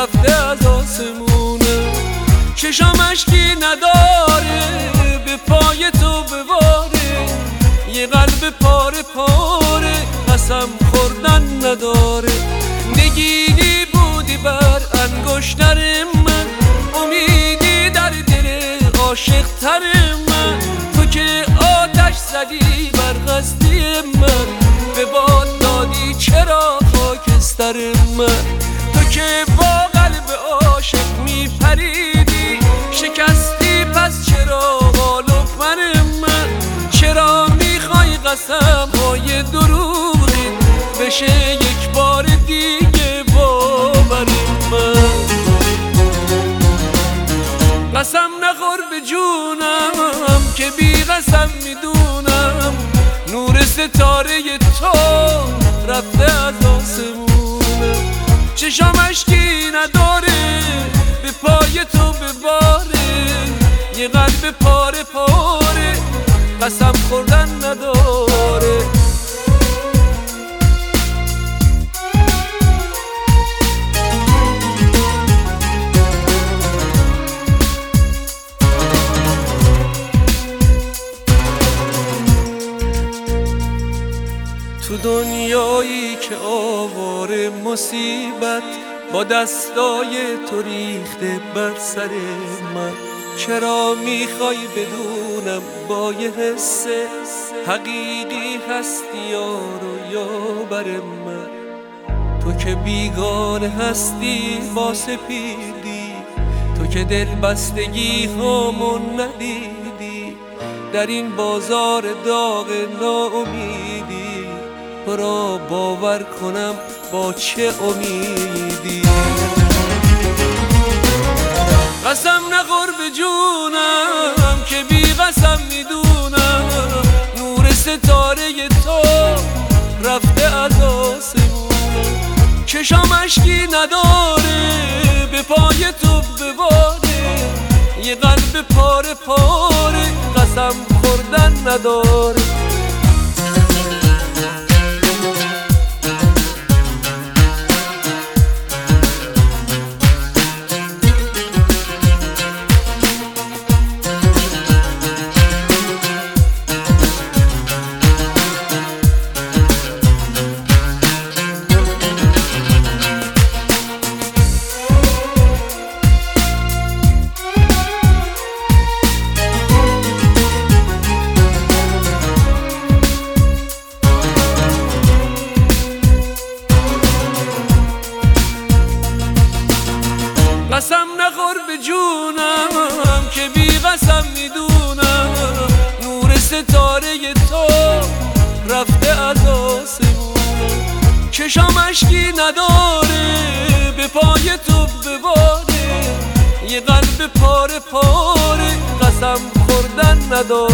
رفته از آسمونه. چشام اشکی نداره به پای تو بباره، یه قلب پاره پاره قسم خوردن نداره. نگینی بودی بر انگشتر من، امیدی در دل عاشق تر من. تو که آتش زدی بر قصدی من، به باد دادی چرا خاکستر من. تو که با قلب عاشق میپریدی، شکستی پس چرا غالب من. چرا میخوای قسم های دروغی بشه یک بار دیگه باور من. قسم نخور به جونم که بی قسم میدونم نور ستاره تو رفته از آسمونه. چشام اشکی نداره به پای تو بباره، یه قلب پاره پاره قسم خوردن نداره. تو دنیایی که آواره مصیبت با دستای تو ریخته بر سر من، چرا میخوای بدونم با یه حس حقیقی هستی یارو یا بر من. تو که بیگانه هستی با سپیدی، تو که دل بستگی همون ندیدی، در این بازار داغ ناامیدی تو را باور کنم با چه امیدی. قسم نخور به جونم که بی قسم میدونم نور ستاره تو رفته از آسمونه. چشام اشکی نداره به پای تو بباره، یه قلب پاره پاره قسم خوردن نداره. قسم نخور به جونم که بی قسم میدونم نور ستاره تو رفته از آسمونه. چشام اشکی نداره به پای تو بباره، یه قلب پاره پاره قسم خوردن نداره.